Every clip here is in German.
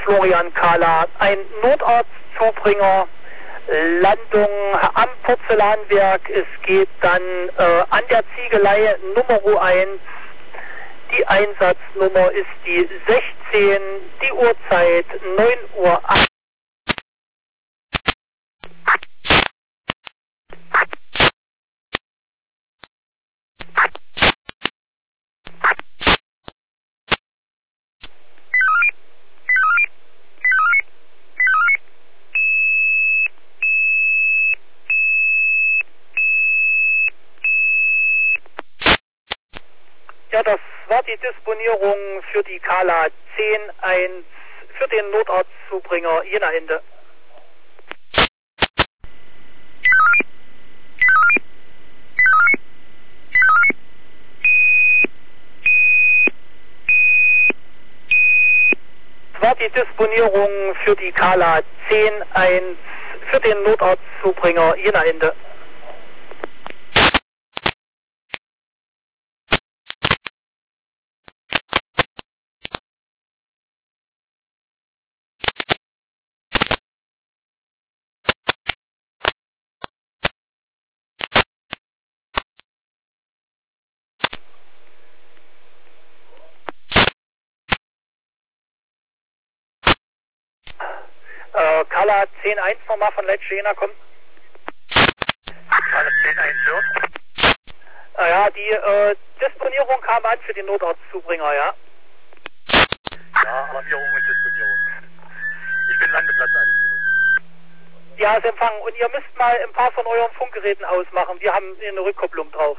Florian Kahler, ein Notarztzubringer, Landung am Porzellanwerk. Es geht dann an der Ziegelei Nummer 1. Die Einsatznummer ist die 16, die Uhrzeit 9:08 Uhr. Ja, das war die Disponierung für die Kala 10-1 für den Notarztzubringer Jena Ende. Das war die Disponierung für die Kala 10-1 für den Notarztzubringer Jena Ende. Kala 10-1 nochmal von Lecce Jena kommt. Kala 10-1 hört. Ja, die Disponierung kam an für den Notarztzubringer, ja. Ja, Alarmierung und Disponierung. Ich bin Landeplatz an. Ja, ist empfangen. Und ihr müsst mal ein paar von euren Funkgeräten ausmachen. Wir haben eine Rückkopplung drauf.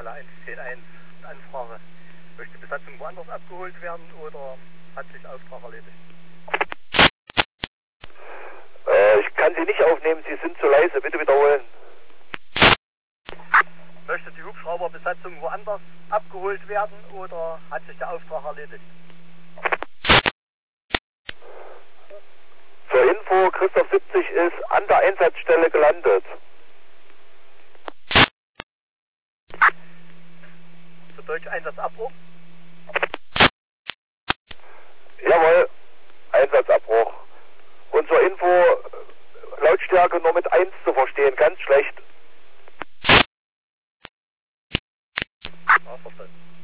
Kala 110.1, Anfrage. Möchte die Besatzung woanders abgeholt werden oder hat sich Auftrag erledigt? Ich kann Sie nicht aufnehmen, Sie sind zu leise. Bitte wiederholen. Möchte die Hubschrauberbesatzung woanders abgeholt werden oder hat sich der Auftrag erledigt? Zur Info, Christoph 70 ist an der Einsatzstelle gelandet. Zu Deutsch Einsatzabbruch? Jawohl, Einsatzabbruch. Und zur Info, Lautstärke nur mit 1 zu verstehen, ganz schlecht. Ja, verstanden.